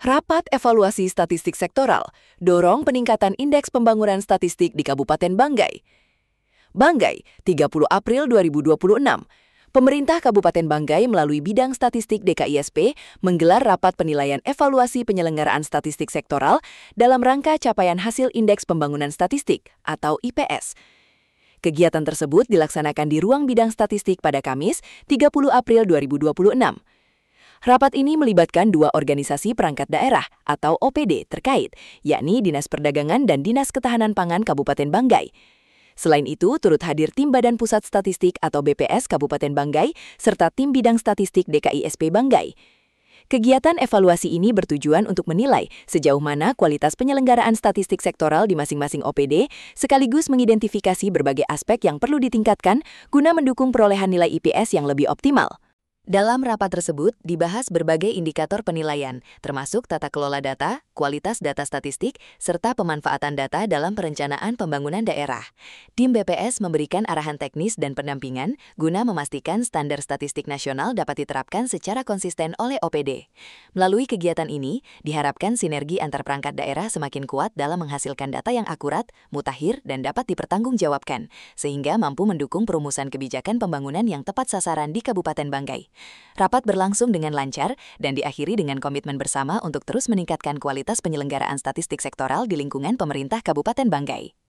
Rapat evaluasi statistik sektoral, dorong peningkatan indeks pembangunan statistik di Kabupaten Banggai. Banggai, 30 April 2026. Pemerintah Kabupaten Banggai melalui Bidang Statistik DKISP menggelar rapat penilaian evaluasi penyelenggaraan statistik sektoral dalam rangka capaian hasil Indeks Pembangunan Statistik atau IPS. Kegiatan tersebut dilaksanakan di Ruang Bidang Statistik pada Kamis, 30 April 2026. Rapat ini melibatkan dua organisasi perangkat daerah atau OPD terkait, yakni Dinas Perdagangan dan Dinas Ketahanan Pangan Kabupaten Banggai. Selain itu, turut hadir Tim Badan Pusat Statistik atau BPS Kabupaten Banggai, serta Tim Bidang Statistik DKISP Banggai. Kegiatan evaluasi ini bertujuan untuk menilai sejauh mana kualitas penyelenggaraan statistik sektoral di masing-masing OPD, sekaligus mengidentifikasi berbagai aspek yang perlu ditingkatkan guna mendukung perolehan nilai IPS yang lebih optimal. Dalam rapat tersebut, dibahas berbagai indikator penilaian, termasuk tata kelola data, kualitas data statistik, serta pemanfaatan data dalam perencanaan pembangunan daerah. Tim BPS memberikan arahan teknis dan pendampingan guna memastikan standar statistik nasional dapat diterapkan secara konsisten oleh OPD. Melalui kegiatan ini, diharapkan sinergi antar perangkat daerah semakin kuat dalam menghasilkan data yang akurat, mutakhir, dan dapat dipertanggungjawabkan, sehingga mampu mendukung perumusan kebijakan pembangunan yang tepat sasaran di Kabupaten Banggai. Rapat berlangsung dengan lancar dan diakhiri dengan komitmen bersama untuk terus meningkatkan kualitas penyelenggaraan statistik sektoral di lingkungan pemerintah Kabupaten Banggai.